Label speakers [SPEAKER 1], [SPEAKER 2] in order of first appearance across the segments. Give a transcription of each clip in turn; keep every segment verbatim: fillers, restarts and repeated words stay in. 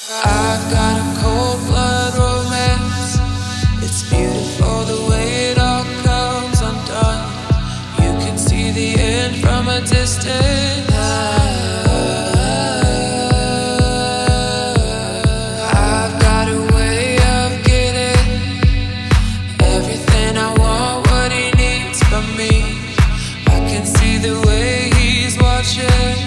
[SPEAKER 1] I've got a cold blood romance. It's beautiful the way it all comes undone. You can see the end from a distance. I've got a way of getting everything I want, what he needs from me. I can see the way he's watching.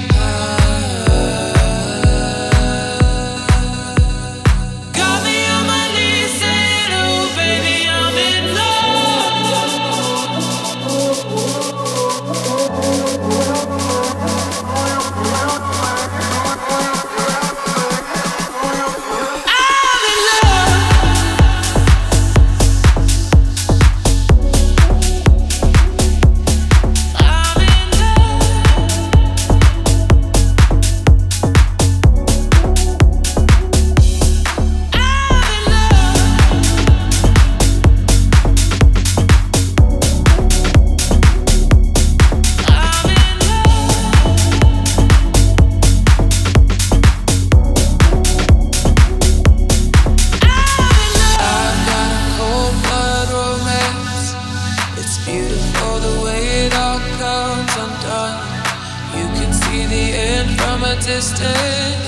[SPEAKER 1] Beautiful the way it all comes undone. You can see the end from a distance.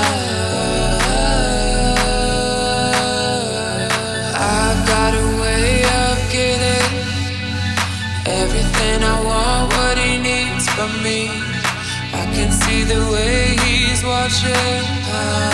[SPEAKER 1] I've got a way of getting everything I want, what he needs from me. I can see the way he's watching.